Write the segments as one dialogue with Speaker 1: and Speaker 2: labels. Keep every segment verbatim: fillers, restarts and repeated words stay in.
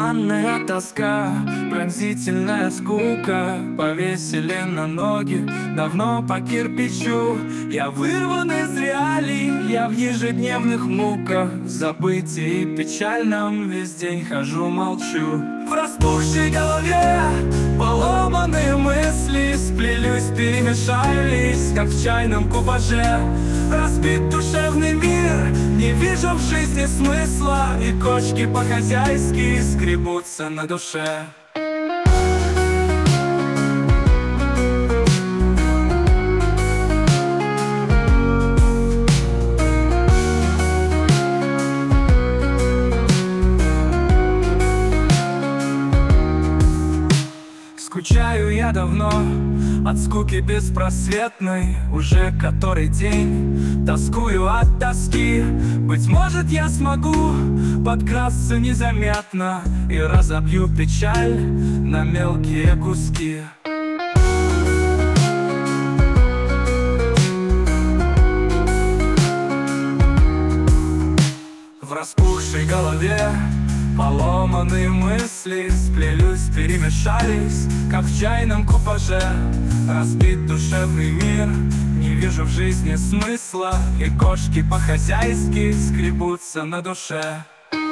Speaker 1: Туманная тоска, пронзительная скука повесили на ноги давно по кирпичу. Я вырван из реалий, я в ежедневных муках, в забытии печальном весь день хожу, молчу. В распухшей голове поломанные мысли сплелись, перемешались, как в чайном купаже. Разбит душевный мир, не вижу в жизни смысла, и кочки по-хозяйски скребутся на душе. Скучаю я давно от скуки беспросветной, уже который день тоскую от тоски. Быть может, я смогу подкрасться незаметно и разобью печаль на мелкие куски. В распухшей голове поломанные мысли сплелись, перемешались, как в чайном купаже. Разбит душевный мир, не вижу в жизни смысла, и кошки по-хозяйски скребутся на душе.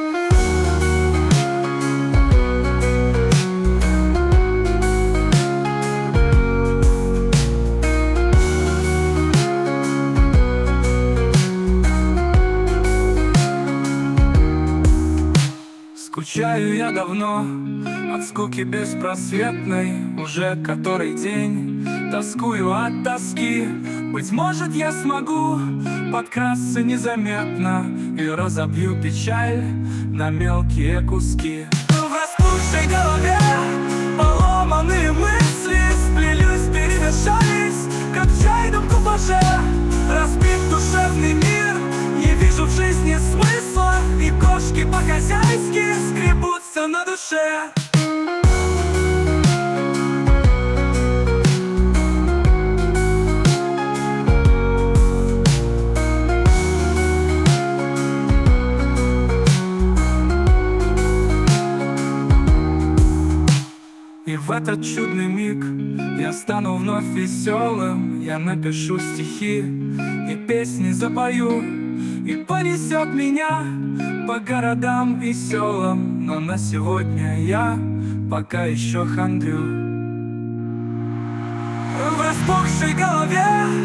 Speaker 1: Скучаю я давно от скуки беспросветной, уже который день тоскую от тоски. Быть может, я смогу подкрасться незаметно и разобью печаль на мелкие куски. В распухшей голове поломанные мысли сплелись, перемешались, как в чайном купаже. Разбит душевный мир, не вижу в жизни смысла, и кошки по-хозяйски скребутся на душе. И в этот чудный миг я стану вновь веселым. Я напишу стихи и песни запою, и понесет меня по городам и селам. Но на сегодня я пока еще хандрю. В распухшей голове